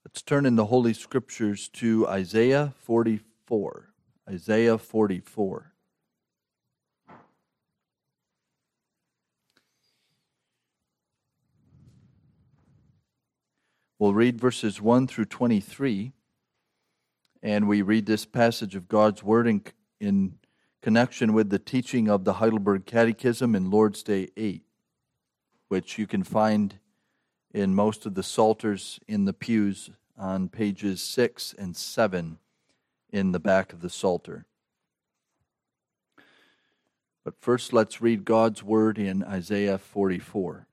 Let's turn in the Holy Scriptures to Isaiah 44. Isaiah 44. We'll read verses 1 through 23, and we read this passage of God's Word in connection with the teaching of the Heidelberg Catechism in Lord's Day 8, which you can find in most of the psalters in the pews on pages 6 and 7 in the back of the psalter. But first, let's read God's Word in Isaiah 44.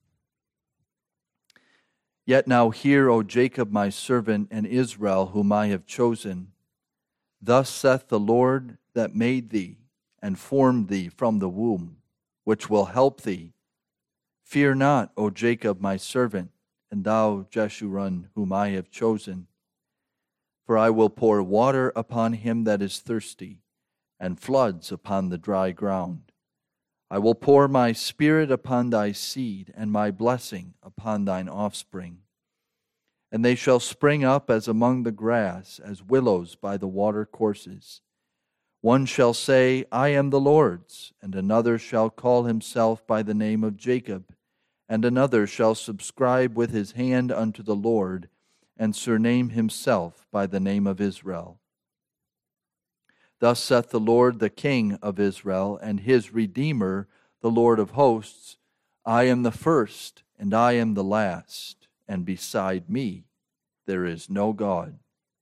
Yet now hear, O Jacob my servant, and Israel whom I have chosen. Thus saith the Lord that made thee, and formed thee from the womb, which will help thee. Fear not, O Jacob my servant, and thou Jeshurun whom I have chosen. For I will pour water upon him that is thirsty, and floods upon the dry ground. I will pour my spirit upon thy seed, and my blessing upon thine offspring. And they shall spring up as among the grass, as willows by the watercourses. One shall say, I am the Lord's, and another shall call himself by the name of Jacob, and another shall subscribe with his hand unto the Lord, and surname himself by the name of Israel. Thus saith the Lord, the King of Israel, and his Redeemer, the Lord of hosts, I am the first, and I am the last, and beside me there is no God.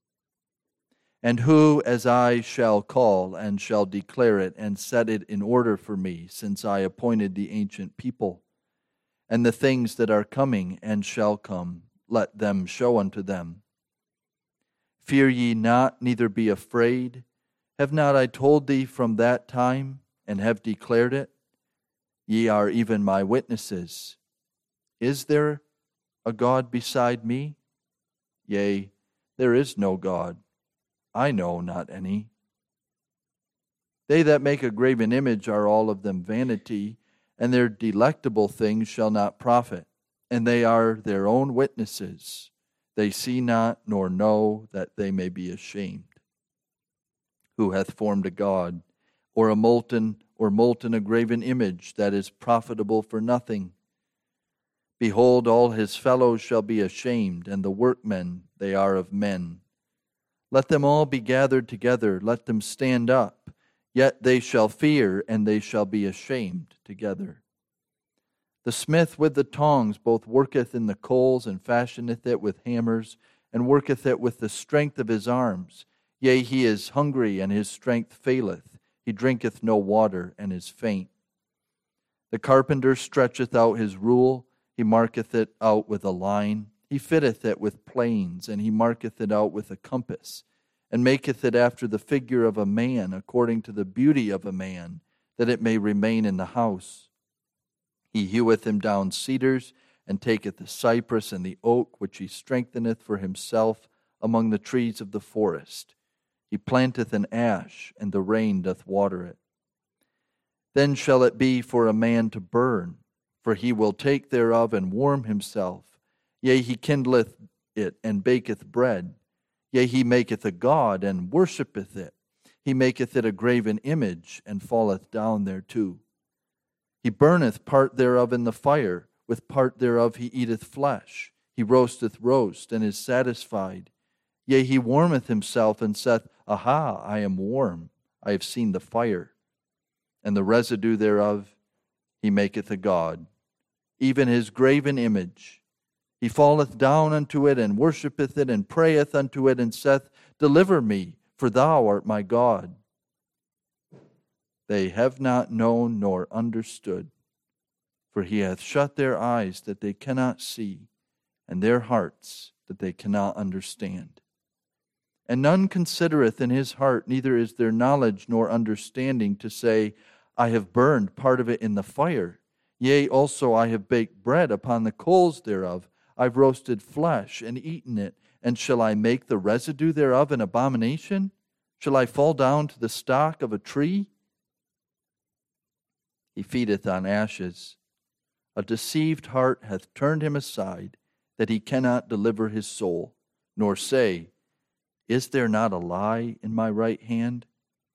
And who as I shall call, and shall declare it, and set it in order for me, since I appointed the ancient people? And the things that are coming and shall come, let them show unto them. Fear ye not, neither be afraid. Have not I told thee from that time, and have declared it? Ye are even my witnesses. Is there a God beside me? Yea, there is no God. I know not any. They that make a graven image are all of them vanity, and their delectable things shall not profit, and they are their own witnesses. They see not nor know that they may be ashamed. Who hath formed a god, or a molten a graven image that is profitable for nothing? Behold, all his fellows shall be ashamed, and the workmen they are of men. Let them all be gathered together, let them stand up. Yet they shall fear, and they shall be ashamed together. The smith with the tongs both worketh in the coals, and fashioneth it with hammers, and worketh it with the strength of his arms. Yea, he is hungry, and his strength faileth. He drinketh no water, and is faint. The carpenter stretcheth out his rule, he marketh it out with a line. He fitteth it with planes, and he marketh it out with a compass, and maketh it after the figure of a man, according to the beauty of a man, that it may remain in the house. He heweth him down cedars, and taketh the cypress and the oak, which he strengtheneth for himself among the trees of the forest. He planteth an ash, and the rain doth water it. Then shall it be for a man to burn, for he will take thereof and warm himself. Yea, he kindleth it, and baketh bread. Yea, he maketh a god, and worshippeth it. He maketh it a graven image, and falleth down thereto. He burneth part thereof in the fire, with part thereof he eateth flesh. He roasteth roast, and is satisfied. Yea, he warmeth himself, and saith, Aha, I am warm, I have seen the fire. And the residue thereof he maketh a god, even his graven image. He falleth down unto it, and worshippeth it, and prayeth unto it, and saith, Deliver me, for thou art my God. They have not known nor understood, for he hath shut their eyes that they cannot see, and their hearts that they cannot understand. And none considereth in his heart, neither is there knowledge nor understanding to say, I have burned part of it in the fire. Yea, also I have baked bread upon the coals thereof. I've roasted flesh and eaten it. And shall I make the residue thereof an abomination? Shall I fall down to the stock of a tree? He feedeth on ashes. A deceived heart hath turned him aside, that he cannot deliver his soul. nor say, is there not a lie in my right hand?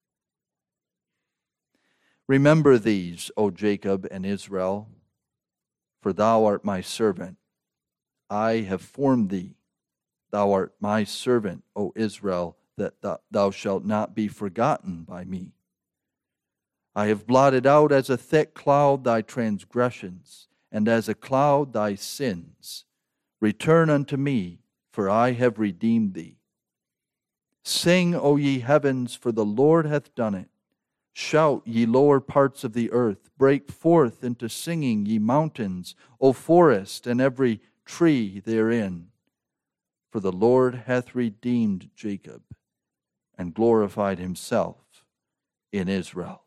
Remember these, O Jacob and Israel, for thou art my servant. I have formed thee. Thou art my servant, O Israel, that thou shalt not be forgotten by me. I have blotted out as a thick cloud thy transgressions, and as a cloud thy sins. Return unto me, for I have redeemed thee. Sing, O ye heavens, for the Lord hath done it. Shout, ye lower parts of the earth. Break forth into singing, ye mountains, O forest, and every tree therein. For the Lord hath redeemed Jacob, and glorified himself in Israel.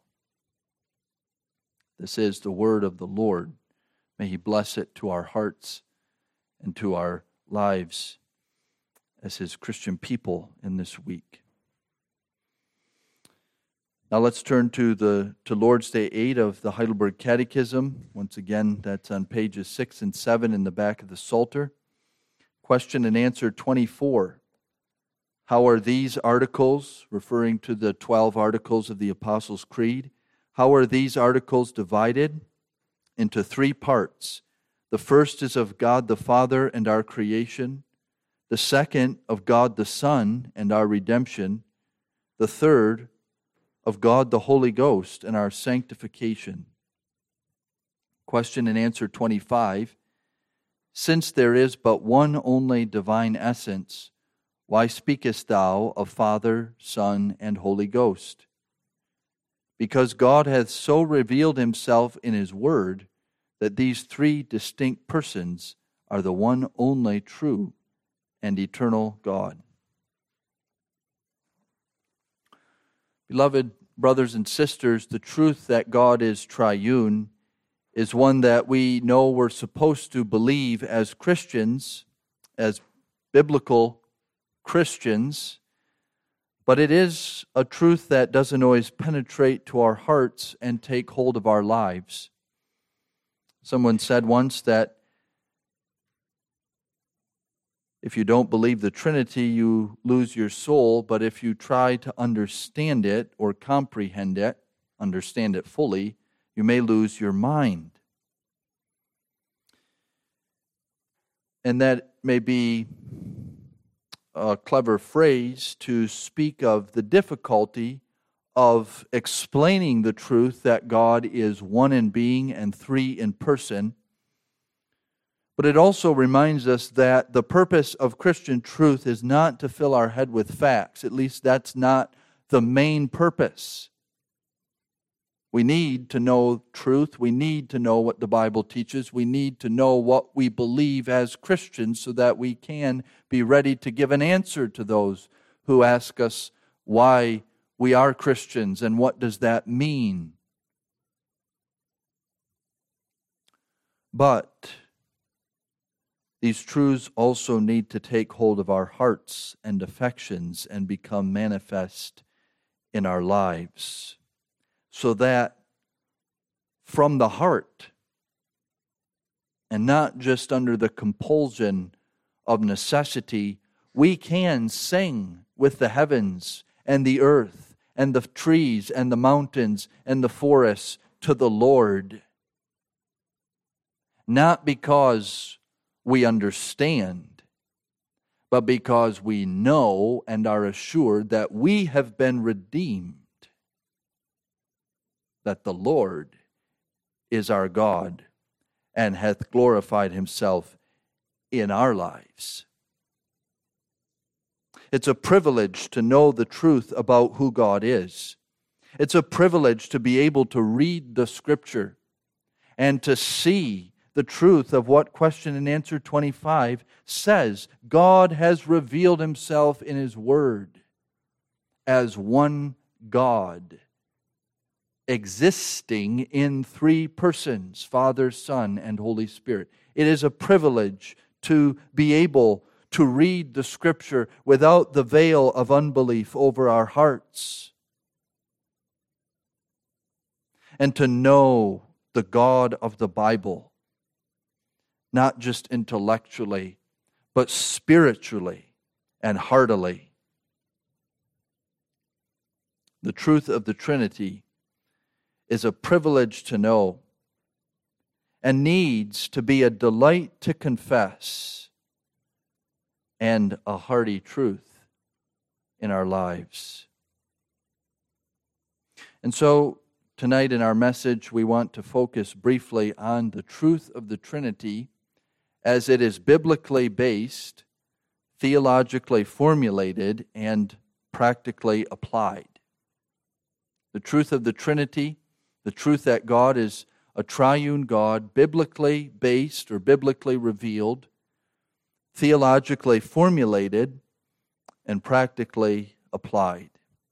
This is the word of the Lord. May he bless it to our hearts and to our lives as his Christian people in this week. Now let's turn to Lord's Day 8 of the Heidelberg Catechism. Once again, that's on pages 6 and 7 in the back of the Psalter. Question and answer 24. How are these articles, referring to the 12 articles of the Apostles' Creed, how are these articles divided? Into 3 parts. The first is of God the Father and our creation. The second of God the Son and our redemption. The third of God the Holy Ghost and our sanctification. Question and answer 25. Since there is but one only divine essence, why speakest thou of Father, Son, and Holy Ghost? Because God hath so revealed himself in his word that these 3 distinct persons are the one only true and eternal God. Beloved brothers and sisters, the truth that God is triune is one that we know we're supposed to believe as Christians, as biblical Christians, but it is a truth that doesn't always penetrate to our hearts and take hold of our lives. Someone said once that if you don't believe the Trinity, you lose your soul, but if you try to understand it or comprehend it, understand it fully, you may lose your mind. And that may be a clever phrase to speak of the difficulty of explaining the truth that God is one in being and 3 in person. But it also reminds us that the purpose of Christian truth is not to fill our head with facts. At least that's not the main purpose. We need to know truth. We need to know what the Bible teaches. We need to know what we believe as Christians so that we can be ready to give an answer to those who ask us why we are Christians and what does that mean. But these truths also need to take hold of our hearts and affections and become manifest in our lives, so that from the heart, and not just under the compulsion of necessity, we can sing with the heavens and the earth and the trees and the mountains and the forests to the Lord. Not because we understand, but because we know and are assured that we have been redeemed, that the Lord is our God and hath glorified himself in our lives. It's a privilege to know the truth about who God is. It's a privilege to be able to read the Scripture and to see the truth of what question and answer 25 says. God has revealed himself in his word as one God, existing in 3 persons, Father, Son, and Holy Spirit. It is a privilege to be able to read the Scripture without the veil of unbelief over our hearts, and to know the God of the Bible, not just intellectually, but spiritually, and heartily. The truth of the Trinity is a privilege to know and needs to be a delight to confess and a hearty truth in our lives. And so tonight in our message, we want to focus briefly on the truth of the Trinity as it is biblically based, theologically formulated, and practically applied. The truth of the Trinity, the truth that God is a triune God, biblically based or biblically revealed, theologically formulated, and practically applied.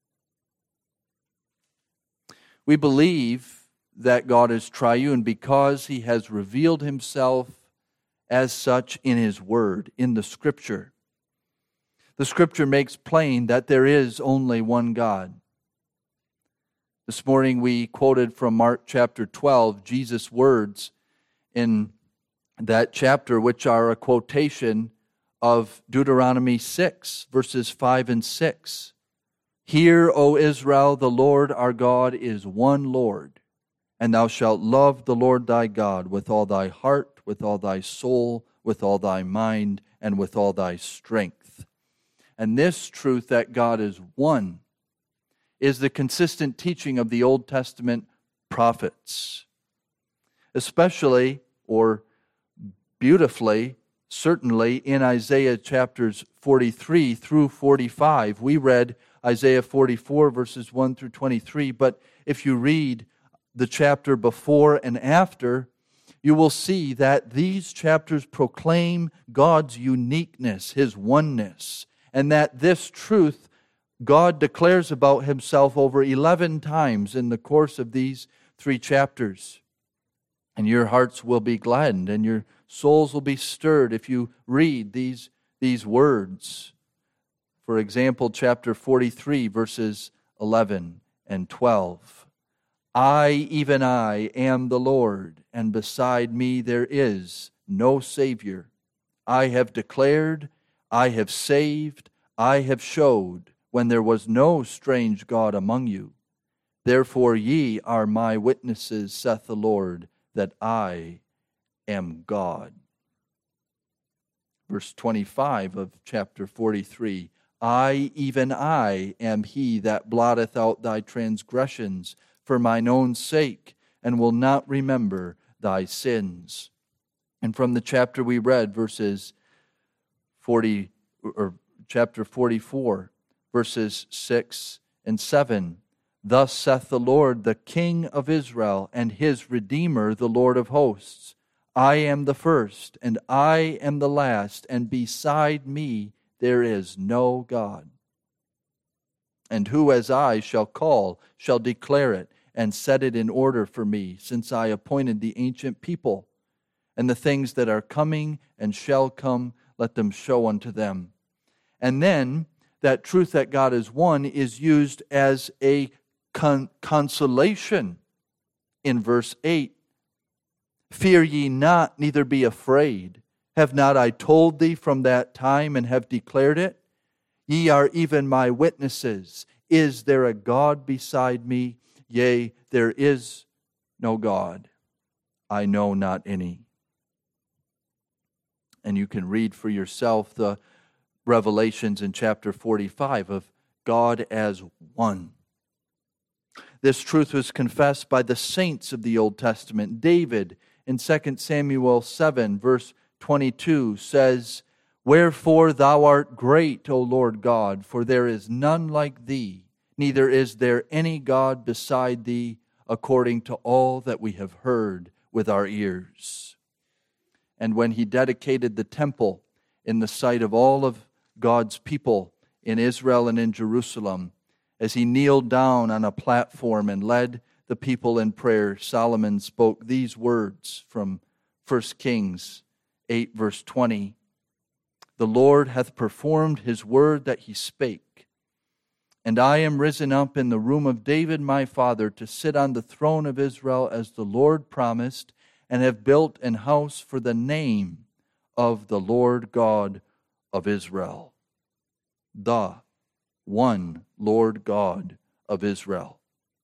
We believe that God is triune because He has revealed Himself as such in His Word, in the Scripture. The Scripture makes plain that there is only one God. This morning we quoted from Mark chapter 12, Jesus' words in that chapter, which are a quotation of Deuteronomy 6, verses 5 and 6. Hear, O Israel, the Lord our God is one Lord, and thou shalt love the Lord thy God with all thy heart, with all thy soul, with all thy mind, and with all thy strength. And this truth that God is one is the consistent teaching of the Old Testament prophets. Especially, or beautifully, certainly in Isaiah chapters 43 through 45. We read Isaiah 44 verses 1 through 23, but if you read the chapter before and after, you will see that these chapters proclaim God's uniqueness, His oneness, and that this truth God declares about Himself over 11 times in the course of these 3 chapters. And your hearts will be gladdened and your souls will be stirred if you read these words. For example, chapter 43, verses 11 and 12. I, even I, am the Lord, and beside me there is no Savior. I have declared, I have saved, I have showed, when there was no strange God among you. Therefore ye are my witnesses, saith the Lord, that I am God. Verse 25 of chapter 43. I, even I, am He that blotteth out thy transgressions for mine own sake, and will not remember thy sins. And from the chapter we read, chapter 44, verses 6 and 7. Thus saith the Lord, the King of Israel, and His Redeemer, the Lord of hosts. I am the first, and I am the last, and beside me there is no God. And who as I shall call, shall declare it, and set it in order for me, since I appointed the ancient people, and the things that are coming and shall come, let them show unto them. And then, that truth that God is one is used as a consolation in verse 8. Fear ye not, neither be afraid. Have not I told thee from that time, and have declared it? Ye are even my witnesses. Is there a God beside me? Yea, there is no God. I know not any. And you can read for yourself the revelations in chapter 45 of God as one. This truth was confessed by the saints of the Old Testament. David in 2 Samuel 7 verse 22 says, Wherefore thou art great, O Lord God, for there is none like thee, neither is there any God beside thee, according to all that we have heard with our ears. And when he dedicated the temple in the sight of all of God's people in Israel and in Jerusalem, as he kneeled down on a platform and led the people in prayer, Solomon spoke these words from 1 Kings 8 verse 20. The Lord hath performed His word that He spake. And I am risen up in the room of David my father to sit on the throne of Israel as the Lord promised, and have built an house for the name of the Lord God of Israel. the one Lord God of Israel.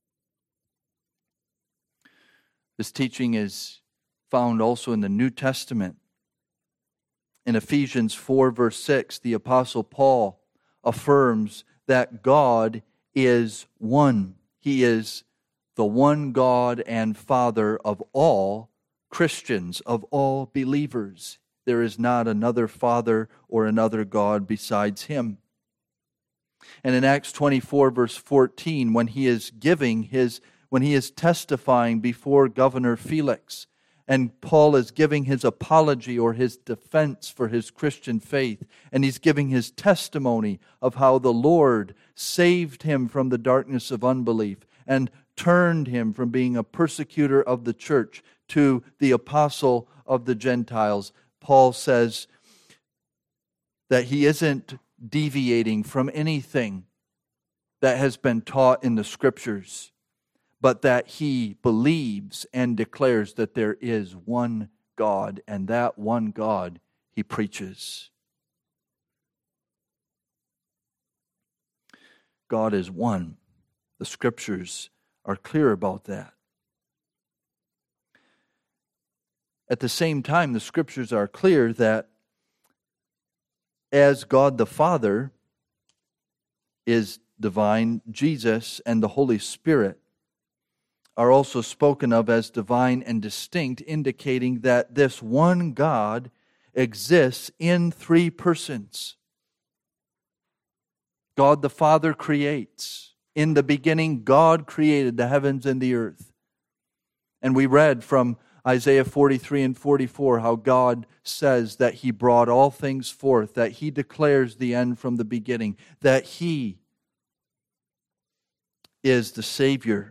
This teaching is found also in the New Testament. In Ephesians 4, verse 6, the Apostle Paul affirms that God is one. He is the one God and Father of all Christians, of all believers. There is not another Father or another God besides Him. And in Acts 24, verse 14, when he is testifying before Governor Felix, and Paul is giving his apology or his defense for his Christian faith, and he's giving his testimony of how the Lord saved him from the darkness of unbelief and turned him from being a persecutor of the church to the apostle of the Gentiles. Paul says that he isn't deviating from anything that has been taught in the Scriptures, but that he believes and declares that there is one God, and that one God he preaches. God is one. The Scriptures are clear about that. At the same time, the Scriptures are clear that as God the Father is divine, Jesus and the Holy Spirit are also spoken of as divine and distinct, indicating that this one God exists in three persons. God the Father creates. In the beginning, God created the heavens and the earth. And we read from Isaiah 43 and 44 how God says that He brought all things forth, that He declares the end from the beginning, that He is the Savior.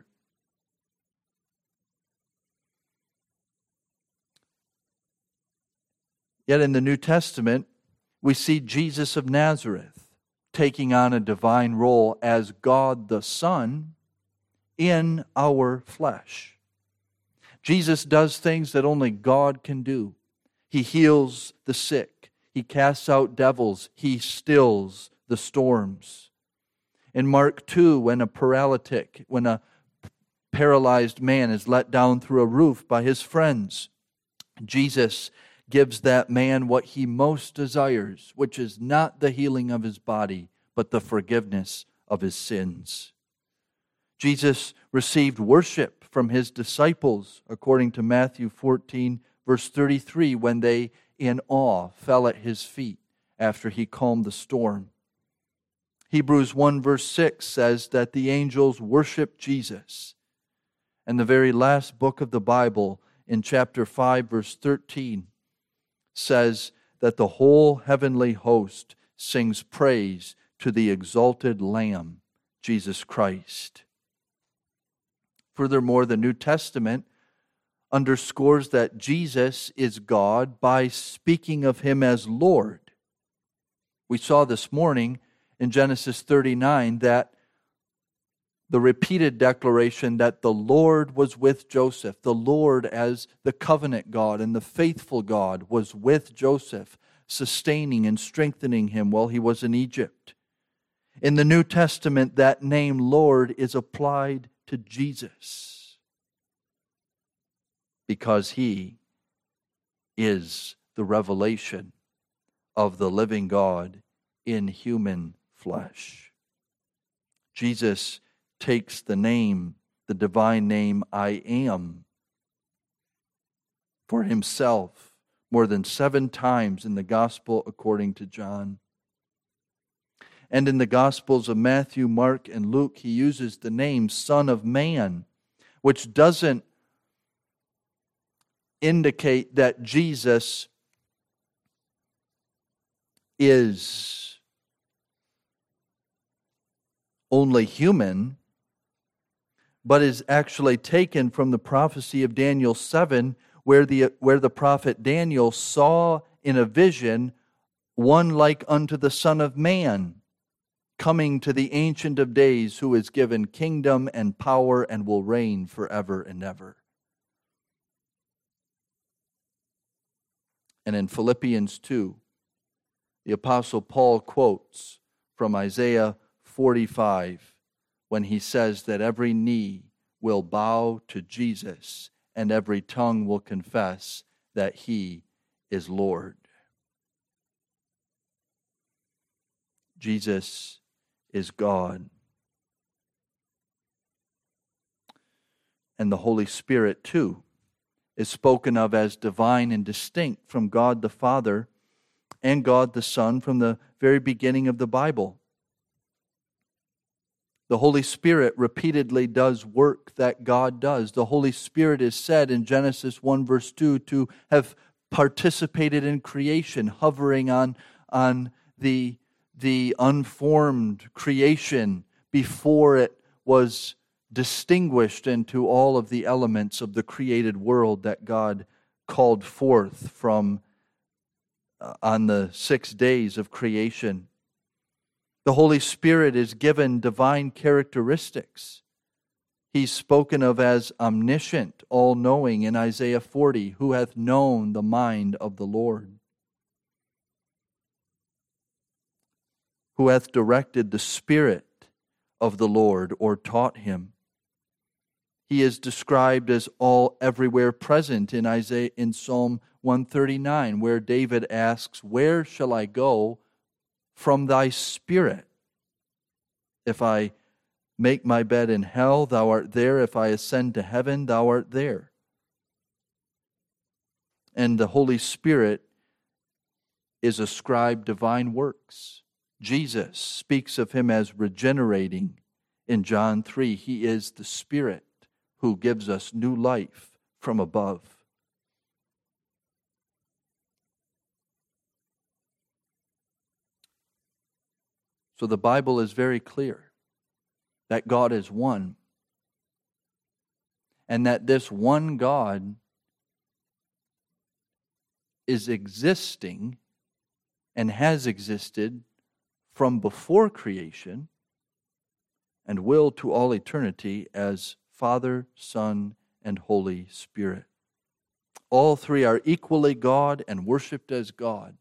Yet in the New Testament, we see Jesus of Nazareth taking on a divine role as God the Son in our flesh. Jesus does things that only God can do. He heals the sick. He casts out devils. He stills the storms. In Mark 2, when a paralyzed man is let down through a roof by his friends, Jesus gives that man what he most desires, which is not the healing of his body, but the forgiveness of his sins. Jesus received worship from his disciples, according to Matthew 14, verse 33, when they, in awe, fell at his feet after he calmed the storm. Hebrews 1, verse 6 says that the angels worship Jesus. And the very last book of the Bible, in chapter 5, verse 13, says that the whole heavenly host sings praise to the exalted Lamb, Jesus Christ. Furthermore, the New Testament underscores that Jesus is God by speaking of Him as Lord. We saw this morning in Genesis 39 that the repeated declaration that the Lord was with Joseph, the Lord as the covenant God and the faithful God was with Joseph, sustaining and strengthening him while he was in Egypt. In the New Testament, that name Lord is applied to Jesus because He is the revelation of the living God in human flesh. Jesus takes the name, the divine name, I am, for Himself more than 7 times in the Gospel according to John. And in the Gospels of Matthew, Mark, and Luke, He uses the name Son of Man, which doesn't indicate that Jesus is only human, but is actually taken from the prophecy of Daniel 7, where the prophet Daniel saw in a vision one like unto the Son of Man, coming to the Ancient of Days, who is given kingdom and power and will reign forever and ever. And in Philippians 2, the Apostle Paul quotes from Isaiah 45 when he says that every knee will bow to Jesus and every tongue will confess that he is Lord. Jesus is God. And the Holy Spirit, too, is spoken of as divine and distinct from God the Father and God the Son from the very beginning of the Bible. The Holy Spirit repeatedly does work that God does. The Holy Spirit is said in Genesis 1 verse 2 to have participated in creation, hovering on the unformed creation before it was distinguished into all of the elements of the created world that God called forth from on the 6 days of creation. The Holy Spirit is given divine characteristics. He's spoken of as omniscient, all-knowing in Isaiah 40, who hath known the mind of the Lord, who hath directed the Spirit of the Lord or taught him. He is described as all everywhere present in Psalm 139, where David asks, "Where shall I go from thy Spirit? If I make my bed in hell, thou art there. If I ascend to heaven, thou art there." And the Holy Spirit is ascribed divine works. Jesus speaks of him as regenerating in John 3. He is the Spirit who gives us new life from above. So the Bible is very clear that God is one, and that this one God is existing and has existed from before creation and will to all eternity as Father, Son, and Holy Spirit. All three are equally God and worshiped as God.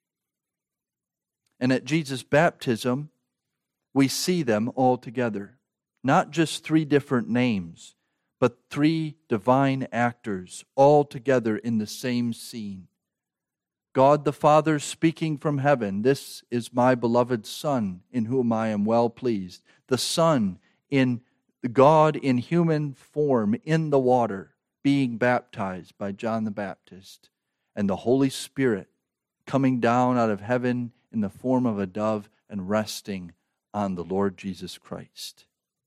And at Jesus' baptism, we see them all together. Not just three different names, but three divine actors all together in the same scene. God the Father speaking from heaven, "This is my beloved Son, in whom I am well pleased." The Son, in God in human form in the water, being baptized by John the Baptist, and the Holy Spirit coming down out of heaven in the form of a dove and resting on the Lord Jesus Christ.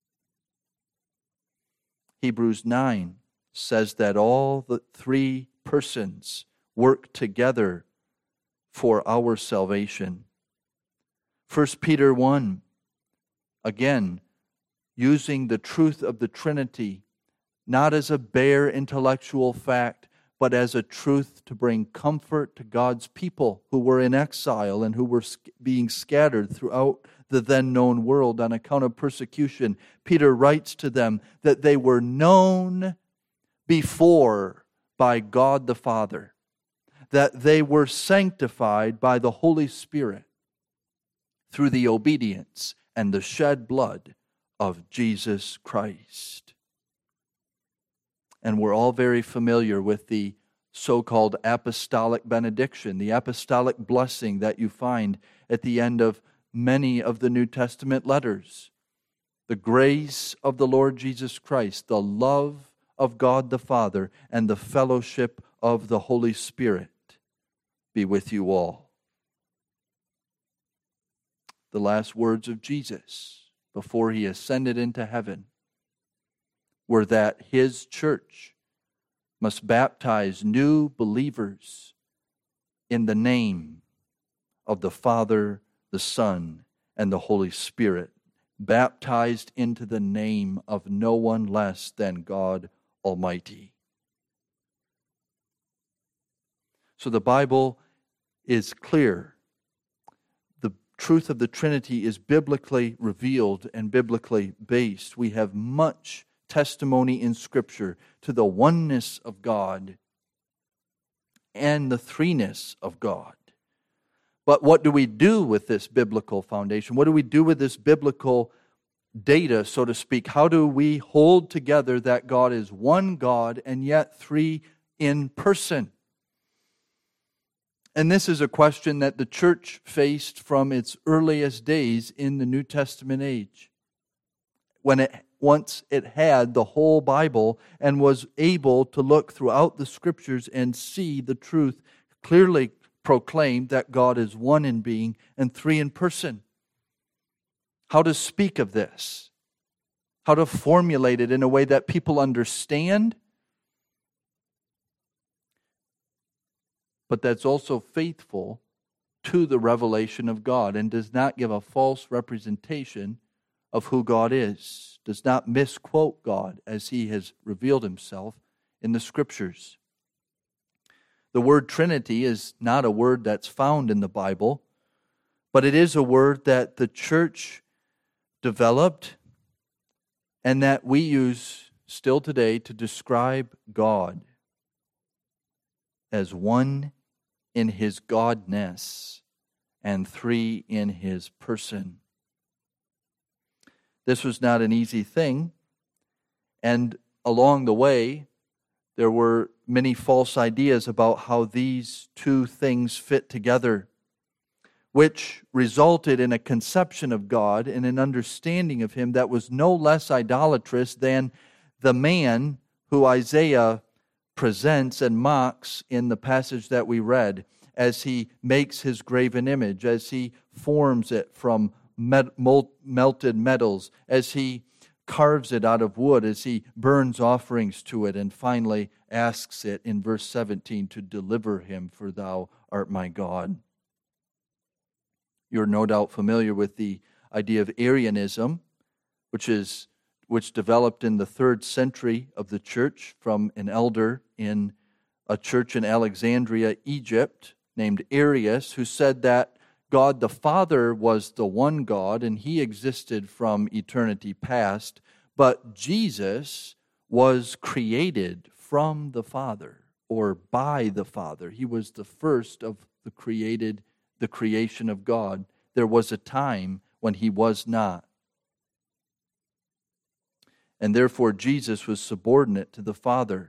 Hebrews 9 says that all the three persons work together for our salvation. 1 Peter 1, again, using the truth of the Trinity, not as a bare intellectual fact, but as a truth to bring comfort to God's people who were in exile and who were being scattered throughout the then known world on account of persecution. Peter writes to them that they were known before by God the Father, that they were sanctified by the Holy Spirit through the obedience and the shed blood of Jesus Christ. And we're all very familiar with the so-called apostolic benediction, the apostolic blessing that you find at the end of many of the New Testament letters. The grace of the Lord Jesus Christ, the love of God the Father, and the fellowship of the Holy Spirit be with you all. The last words of Jesus before he ascended into heaven were that his church must baptize new believers in the name of the Father, the Son, and the Holy Spirit, baptized into the name of no one less than God Almighty. So the Bible is clear. The truth of the Trinity is biblically revealed and biblically based. We have much testimony in Scripture to the oneness of God and the threeness of God. But what do we do with this biblical foundation? What do we do with this biblical data, so to speak? How do we hold together that God is one God and yet three in person? And this is a question that the church faced from its earliest days in the New Testament age, when once it had the whole Bible and was able to look throughout the Scriptures and see the truth clearly proclaimed that God is one in being and three in person. How to speak of this, how to formulate it in a way that people understand, but that's also faithful to the revelation of God and does not give a false representation of who God is, does not misquote God as He has revealed Himself in the Scriptures. The word Trinity is not a word that's found in the Bible, but it is a word that the church developed and that we use still today to describe God as one in His Godness and three in His person. This was not an easy thing, and along the way, there were many false ideas about how these two things fit together, which resulted in a conception of God and an understanding of Him that was no less idolatrous than the man who Isaiah presents and mocks in the passage that we read, as he makes his graven image, as he forms it from melted metals, as he carves it out of wood, as he burns offerings to it, and finally asks it in verse 17 to deliver him, for thou art my God. You're no doubt familiar with the idea of Arianism, which developed in the 3rd century of the church from an elder in a church in Alexandria, Egypt, named Arius, who said that God the Father was the one God and He existed from eternity past, but Jesus was created from the Father or by the Father. He was the first of the creation of God. There was a time when He was not. And therefore Jesus was subordinate to the Father.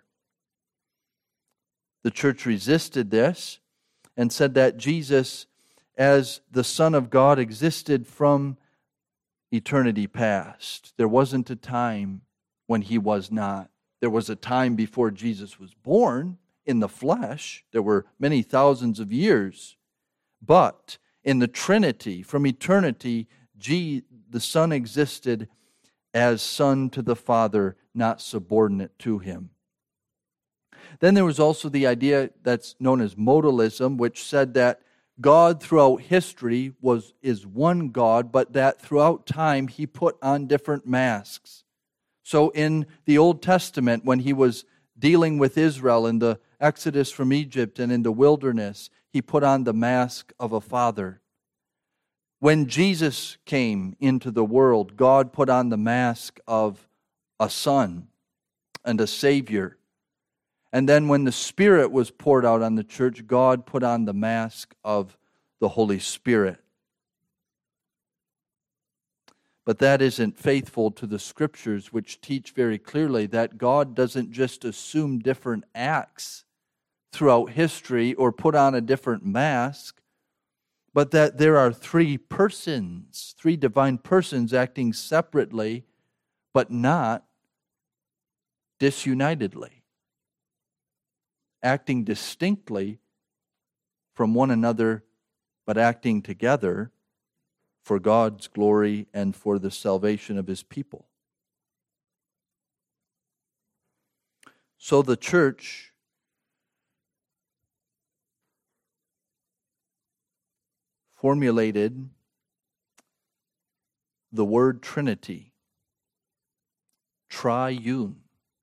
The church resisted this and said that Jesus, as the Son of God, existed from eternity past. There wasn't a time when He was not. There was a time before Jesus was born in the flesh. There were many thousands of years. But in the Trinity, from eternity, the Son existed as Son to the Father, not subordinate to Him. Then there was also the idea that's known as modalism, which said that God throughout history is one God, but that throughout time He put on different masks. So in the Old Testament, when He was dealing with Israel in the Exodus from Egypt and in the wilderness, He put on the mask of a father. When Jesus came into the world, God put on the mask of a son and a Savior. And then when the Spirit was poured out on the church, God put on the mask of the Holy Spirit. But that isn't faithful to the Scriptures, which teach very clearly that God doesn't just assume different acts throughout history or put on a different mask, but that there are three persons, three divine persons acting separately, but not disunitedly, acting distinctly from one another, but acting together for God's glory and for the salvation of His people. So the church formulated the word Trinity, triune,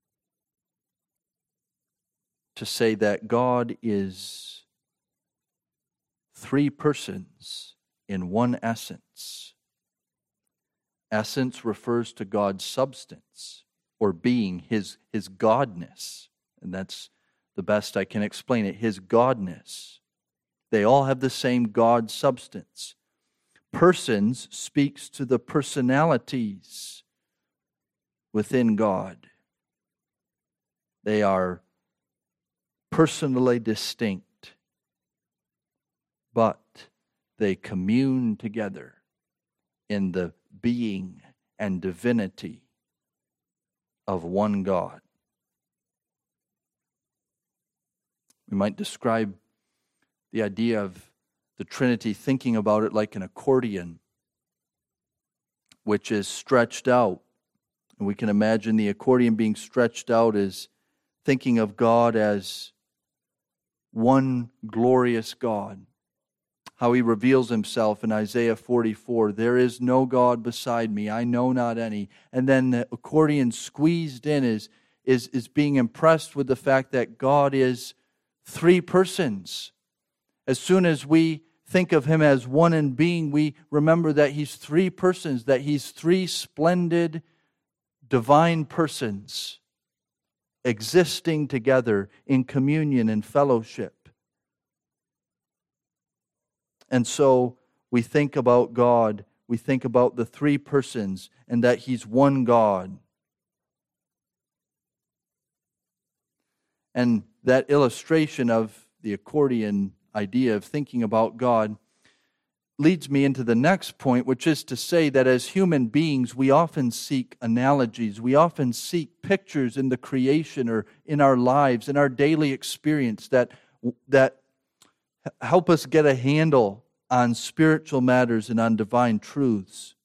to say that God is three persons in one essence. Essence refers to God's substance or being, His godness. And that's the best I can explain it, His godness. They all have the same God substance. Persons speaks to the personalities within God. They are personally distinct, but they commune together in the being and divinity of one God. We might describe the idea of the Trinity, thinking about it like an accordion, which is stretched out. And we can imagine the accordion being stretched out as thinking of God as one glorious God. How he reveals himself in Isaiah 44, there is no God beside me, I know not any. And then the accordion squeezed in is being impressed with the fact that God is three persons. As soon as we think of him as one in being, we remember that he's three persons, that he's three splendid divine persons existing together in communion and fellowship. And so we think about God, we think about the three persons, and that he's one God. And that illustration of the accordion idea of thinking about God leads me into the next point, which is to say that as human beings, we often seek analogies. We often seek pictures in the creation or in our lives, in our daily experience that help us get a handle on spiritual matters and on divine truths.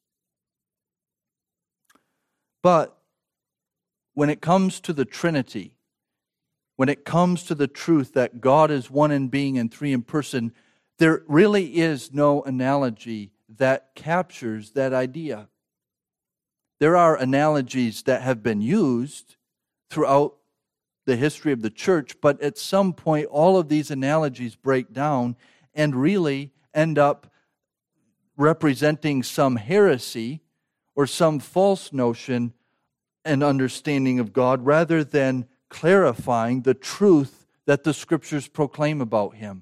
But when it comes to the Trinity, when it comes to the truth that God is one in being and three in person, there really is no analogy that captures that idea. There are analogies that have been used throughout the history of the church, but at some point all of these analogies break down and really end up representing some heresy or some false notion and understanding of God rather than clarifying the truth that the Scriptures proclaim about him.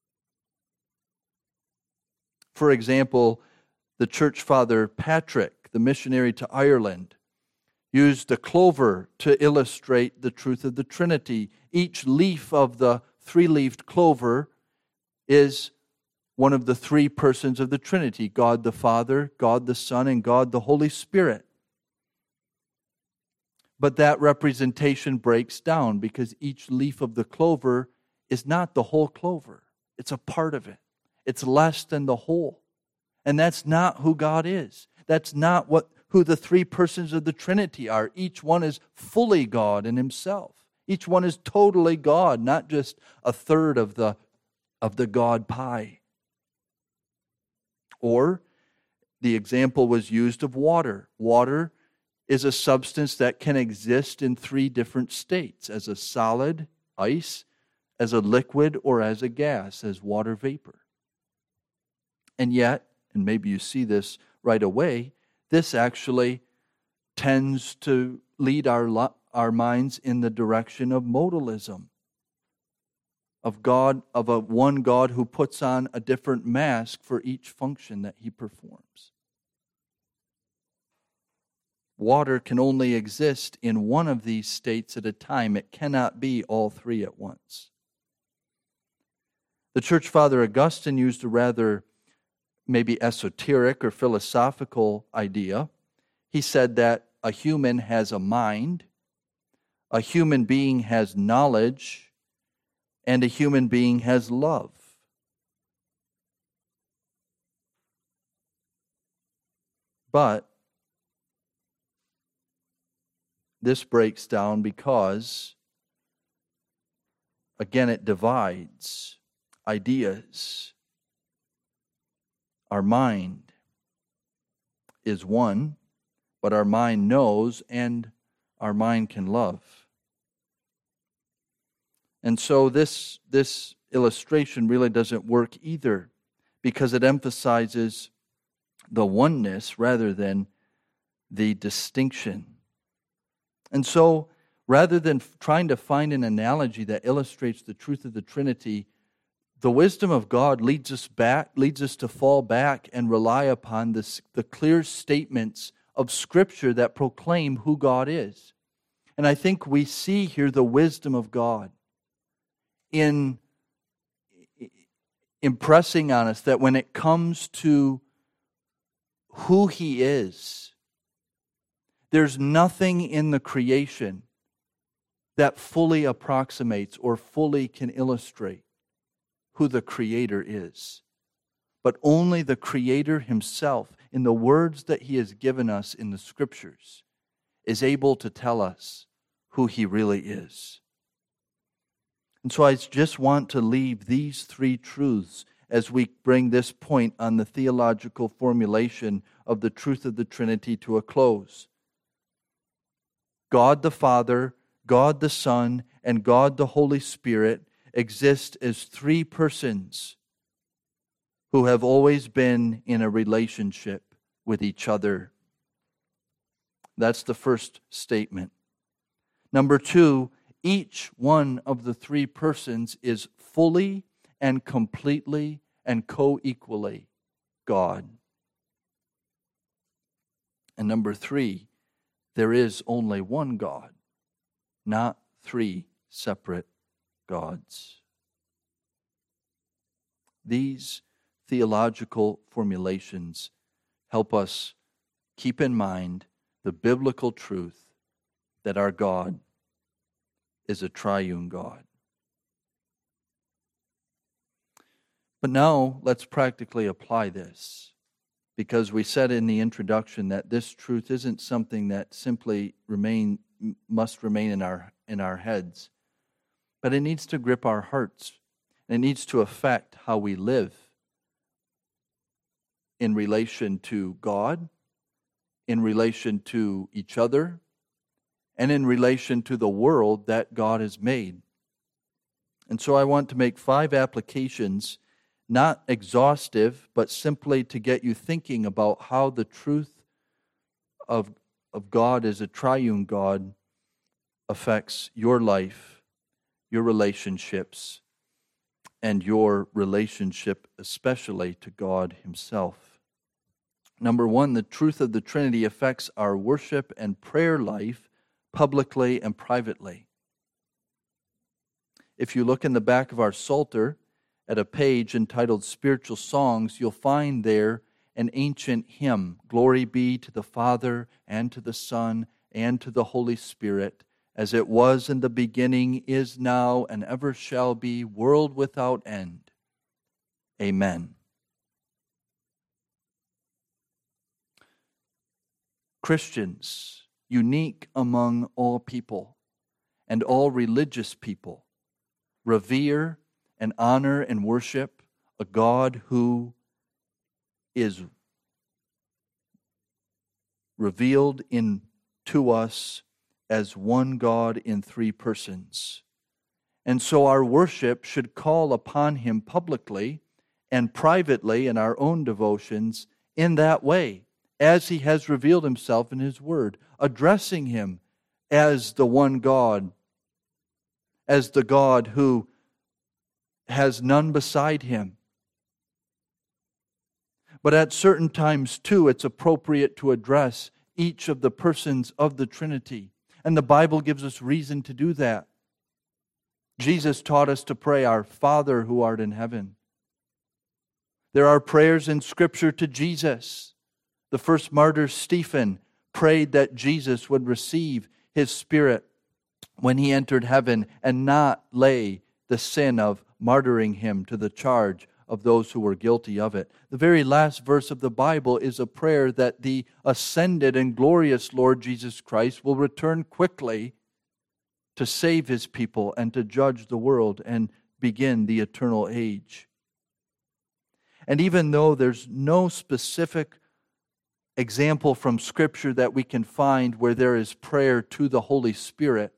For example, the church father Patrick, the missionary to Ireland, used a clover to illustrate the truth of the Trinity. Each leaf of the three-leafed clover is one of the three persons of the Trinity, God the Father, God the Son, and God the Holy Spirit. But that representation breaks down because each leaf of the clover is not the whole clover. It's a part of it. It's less than the whole. And that's not who God is. That's not who the three persons of the Trinity are. Each one is fully God in himself. Each one is totally God, not just a third of the God pie. Or the example was used of water. Water is a substance that can exist in three different states: as a solid, ice, as a liquid, or as a gas, as water vapor. And yet, and maybe you see this right away, this actually tends to lead our minds in the direction of modalism, of God, of a one God who puts on a different mask for each function that he performs. Water can only exist in one of these states at a time. It cannot be all three at once. The church father Augustine used a rather maybe esoteric or philosophical idea. He said that a human has a mind, a human being has knowledge, and a human being has love. But this breaks down because, again, it divides ideas. Our mind is one, but our mind knows and our mind can love. And so this illustration really doesn't work either, because it emphasizes the oneness rather than the distinction. And so, rather than trying to find an analogy that illustrates the truth of the Trinity, the wisdom of God leads us to fall back and rely upon the clear statements of Scripture that proclaim who God is. And I think we see here the wisdom of God in impressing on us that when it comes to who He is, there's nothing in the creation that fully approximates or fully can illustrate who the Creator is. But only the Creator Himself, in the words that He has given us in the Scriptures, is able to tell us who He really is. And so I just want to leave these three truths as we bring this point on the theological formulation of the truth of the Trinity to a close. God the Father, God the Son, and God the Holy Spirit exist as three persons who have always been in a relationship with each other. That's the first statement. Number two, each one of the three persons is fully and completely and co-equally God. And number three, there is only one God, not three separate gods. These theological formulations help us keep in mind the biblical truth that our God is a triune God. But now let's practically apply this, because we said in the introduction that this truth isn't something that simply must remain in our heads, but it needs to grip our hearts. It needs to affect how we live in relation to God, in relation to each other, and in relation to the world that God has made. And so I want to make 5 applications, not exhaustive, but simply to get you thinking about how the truth of God as a triune God affects your life, your relationships, and your relationship especially to God Himself. Number 1, the truth of the Trinity affects our worship and prayer life publicly and privately. If you look in the back of our Psalter at a page entitled Spiritual Songs, you'll find there an ancient hymn, Glory be to the Father and to the Son and to the Holy Spirit, as it was in the beginning, is now, and ever shall be, world without end. Amen. Christians, unique among all people and all religious people, revere and honor and worship a God who is revealed to us as one God in 3 persons. And so our worship should call upon Him publicly and privately in our own devotions in that way, as He has revealed Himself in His Word, addressing Him as the one God, as the God who has none beside Him. But at certain times, too, it's appropriate to address each of the persons of the Trinity. And the Bible gives us reason to do that. Jesus taught us to pray, Our Father who art in heaven. There are prayers in Scripture to Jesus. The first martyr, Stephen, prayed that Jesus would receive His Spirit when He entered heaven and not lay the sin of martyring Him to the charge of those who were guilty of it. The very last verse of the Bible is a prayer that the ascended and glorious Lord Jesus Christ will return quickly to save His people and to judge the world and begin the eternal age. And even though there's no specific example from Scripture that we can find where there is prayer to the Holy Spirit,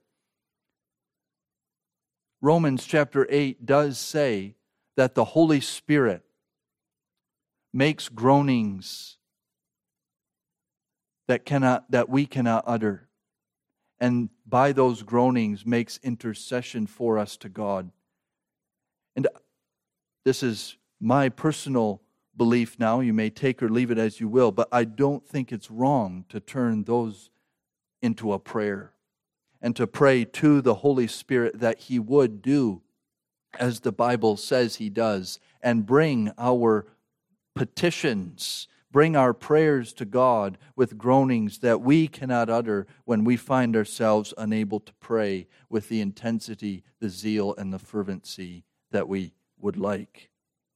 Romans chapter 8 does say that the Holy Spirit makes groanings that we cannot utter, and by those groanings makes intercession for us to God. And This is my personal belief now. You may take or leave it as you will, but I don't think it's wrong to turn those into a prayer and to pray to the Holy Spirit that He would do as the Bible says He does, and bring our petitions, bring our prayers to God with groanings that we cannot utter when we find ourselves unable to pray with the intensity, the zeal, and the fervency that we would like.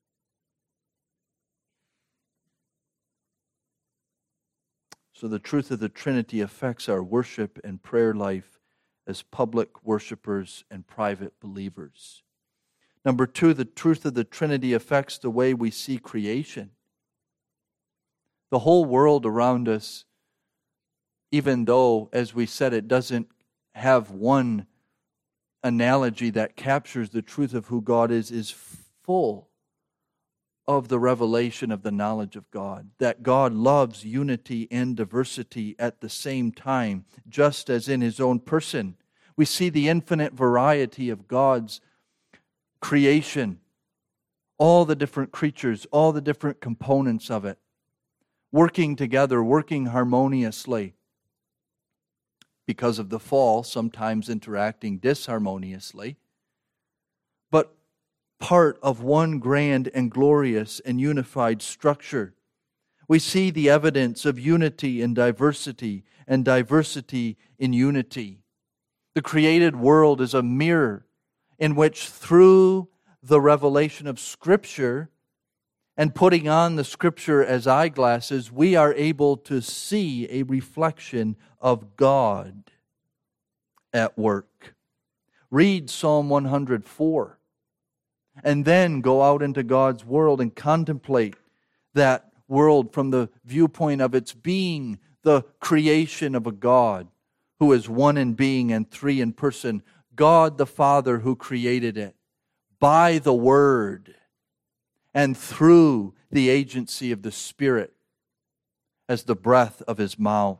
So the truth of the Trinity affects our worship and prayer life as public worshipers and private believers. Number two, the truth of the Trinity affects the way we see creation. The whole world around us, even though, as we said, it doesn't have one analogy that captures the truth of who God is full of the revelation of the knowledge of God, that God loves unity and diversity at the same time, just as in His own person. We see the infinite variety of God's creation, all the different creatures, all the different components of it, working together, working harmoniously. Because of the fall, sometimes interacting disharmoniously, but part of one grand and glorious and unified structure. We see the evidence of unity in diversity and diversity in unity. The created world is a mirror in which, through the revelation of Scripture and putting on the Scripture as eyeglasses, we are able to see a reflection of God at work. Read Psalm 104. And then go out into God's world and contemplate that world from the viewpoint of its being the creation of a God who is one in being and three in person. God the Father who created it by the Word and through the agency of the Spirit as the breath of His mouth.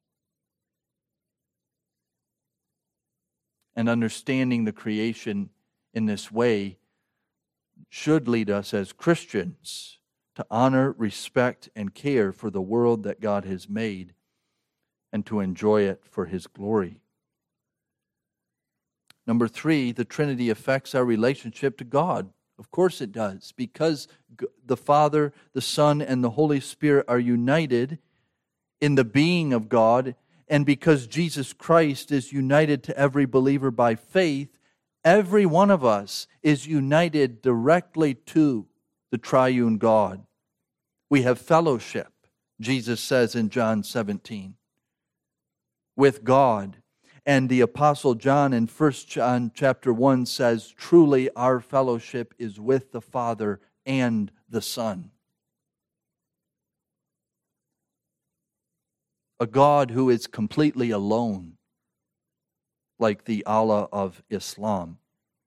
And understanding the creation in this way should lead us as Christians to honor, respect, and care for the world that God has made and to enjoy it for His glory. Number three, the Trinity affects our relationship to God. Of course it does, because the Father, the Son, and the Holy Spirit are united in the being of God, and because Jesus Christ is united to every believer by faith, every one of us is united directly to the triune God. We have fellowship, Jesus says in John 17, with God. And the Apostle John in 1 John chapter 1 says, truly our fellowship is with the Father and the Son. A God who is completely alone, like the Allah of Islam,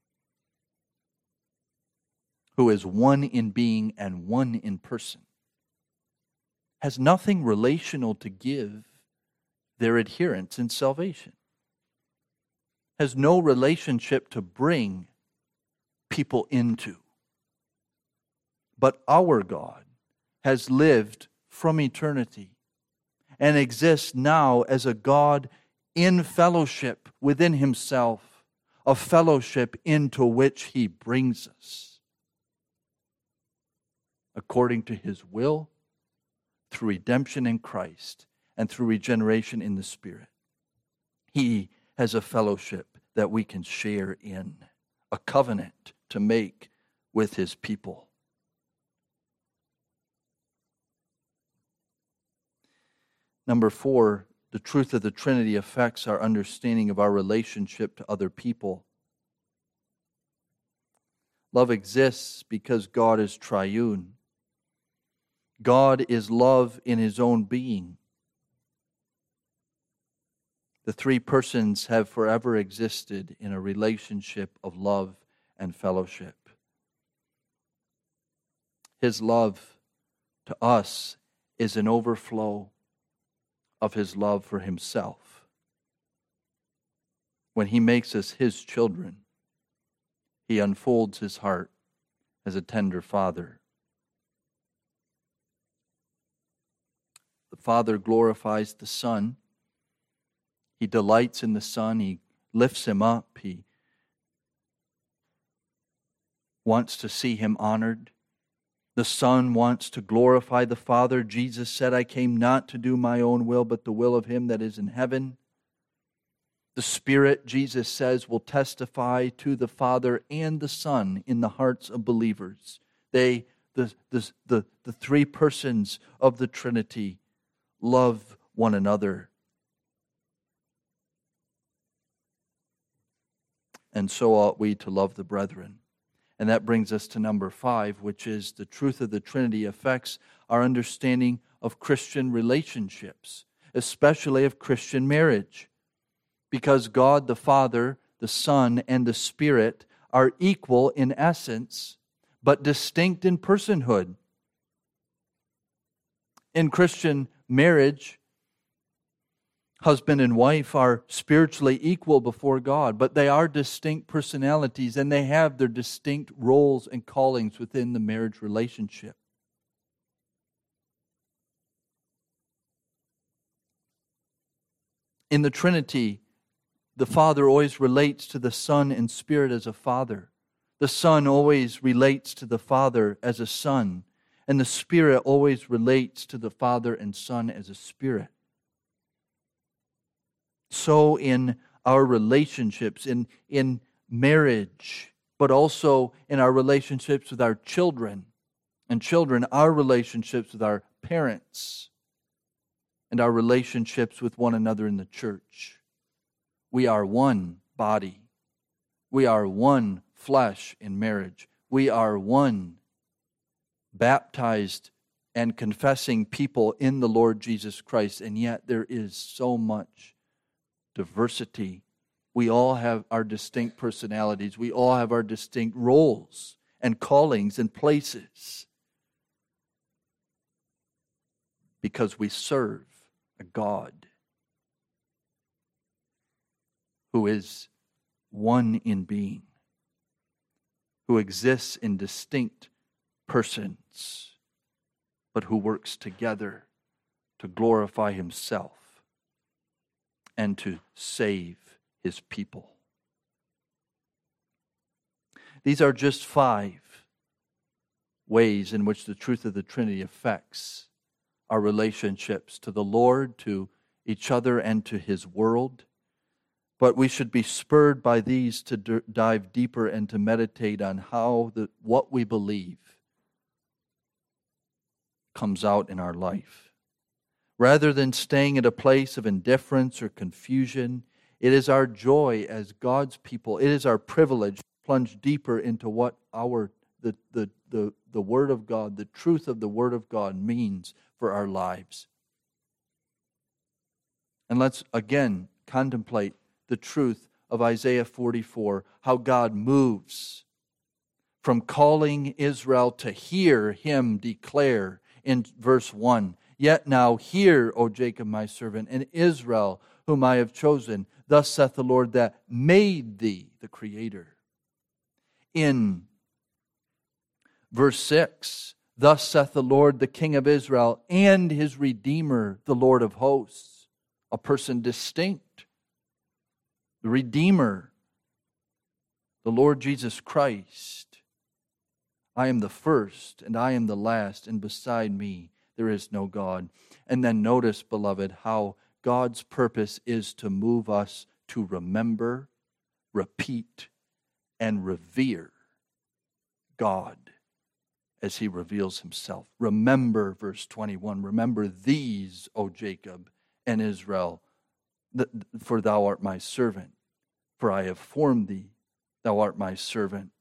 who is one in being and one in person, has nothing relational to give their adherents in salvation, has no relationship to bring people into. But our God has lived from eternity and exists now as a God in fellowship within Himself, a fellowship into which He brings us according to His will, through redemption in Christ and through regeneration in the Spirit. He has a fellowship that we can share in, a covenant to make with His people. Number four, the truth of the Trinity affects our understanding of our relationship to other people. Love exists because God is triune. God is love in His own being. The three persons have forever existed in a relationship of love and fellowship. His love to us is an overflow of His love for Himself. When He makes us His children, He unfolds His heart as a tender father. The Father glorifies the Son. He delights in the Son. He lifts him up. He wants to see him honored. The Son wants to glorify the Father. Jesus said, I came not to do my own will, but the will of him that is in heaven. The Spirit, Jesus says, will testify to the Father and the Son in the hearts of believers. The three persons of the Trinity love one another. And so ought we to love the brethren. And that brings us to number 5, which is the truth of the Trinity affects our understanding of Christian relationships, especially of Christian marriage. Because God the Father, the Son, and the Spirit are equal in essence, but distinct in personhood. In Christian marriage, husband and wife are spiritually equal before God, but they are distinct personalities and they have their distinct roles and callings within the marriage relationship. In the Trinity, the Father always relates to the Son and Spirit as a father. The Son always relates to the Father as a son, and the Spirit always relates to the Father and Son as a spirit. So in our relationships, in marriage, but also in our relationships with our children, and children, our relationships with our parents, and our relationships with one another in the church. We are one body. We are one flesh in marriage. We are one baptized and confessing people in the Lord Jesus Christ, and yet there is so much diversity. We all have our distinct personalities. We all have our distinct roles and callings and places, because we serve a God who is one in being, who exists in distinct persons, but who works together to glorify himself and to save his people. These are just 5 ways in which the truth of the Trinity affects our relationships to the Lord, to each other, and to his world. But we should be spurred by these to dive deeper and to meditate on how what we believe comes out in our life. Rather than staying at a place of indifference or confusion, it is our joy as God's people, it is our privilege to plunge deeper into what the Word of God, the truth of the Word of God means for our lives. And let's again contemplate the truth of Isaiah 44, how God moves from calling Israel to hear him declare in verse 1, Yet now hear, O Jacob my servant, and Israel whom I have chosen. Thus saith the Lord that made thee, the Creator. In verse 6, Thus saith the Lord, the King of Israel, and his Redeemer, the Lord of hosts. A person distinct. The Redeemer, the Lord Jesus Christ. I am the first, and I am the last, and beside me there is no God. And then notice, beloved, how God's purpose is to move us to remember, repeat, and revere God as he reveals himself. Remember, verse 21, remember these, O Jacob and Israel, for thou art my servant, for I have formed thee, thou art my servant.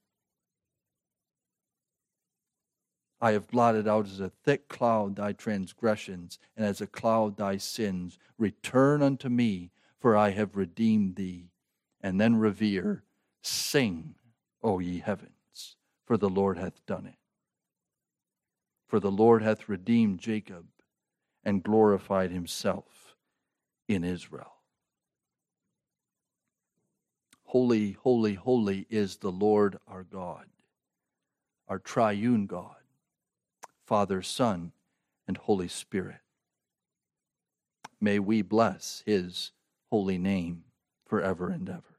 I have blotted out as a thick cloud thy transgressions, and as a cloud thy sins. Return unto me, for I have redeemed thee. And then revere, sing, O ye heavens, for the Lord hath done it. For the Lord hath redeemed Jacob, and glorified himself in Israel. Holy, holy, holy is the Lord our God. our triune God, Father, Son, and Holy Spirit. May we bless his holy name forever and ever.